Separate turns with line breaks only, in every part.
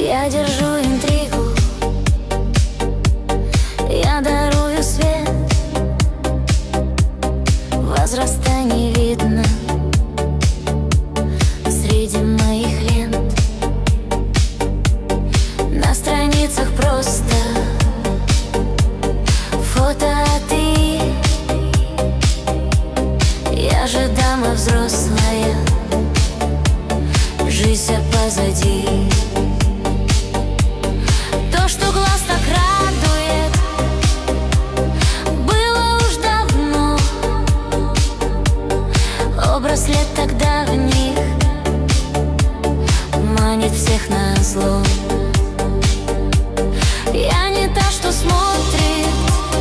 Я держу интригу, я дарую свет. Возраста не видно среди моих лент. На страницах просто фото, а ты. Я же дама взрослая, жизнь вся позади. То, что глаз так радует, было уж давно. Образ лет тогда в них манит всех назло. Я не та, что смотрит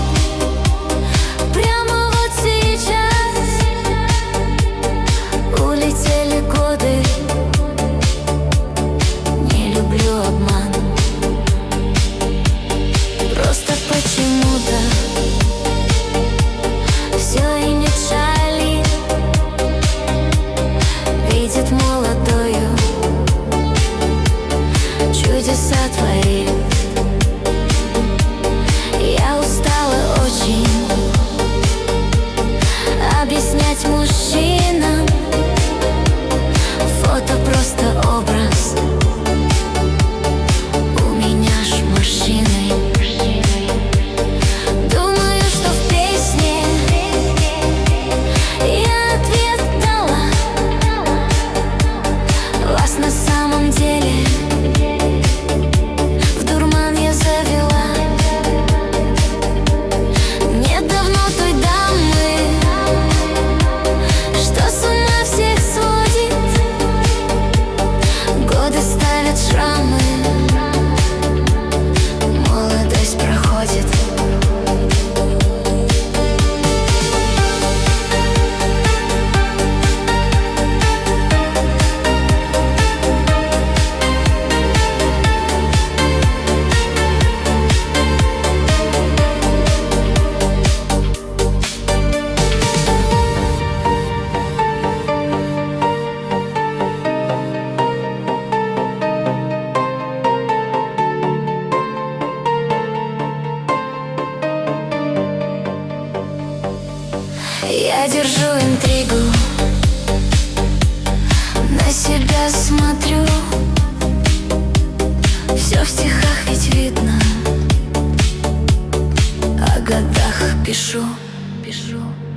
прямо вот сейчас. Улетели годы, не люблю обман. Просто почему-то все и не шалит. Видит молодою, чудеса творит. Я устала очень объяснять мужчинам. Фото просто образ, у меня ж морщины. Думаю, что в песне я ответ дала. Вас на самом деле в дурман я завела. Нет давно той дамы, что с ума всех сводит. Годы ставят шрамы, молодость проходит. Я держу интригу, на себя смотрю. Все в стихах ведь видно, о годах пишу.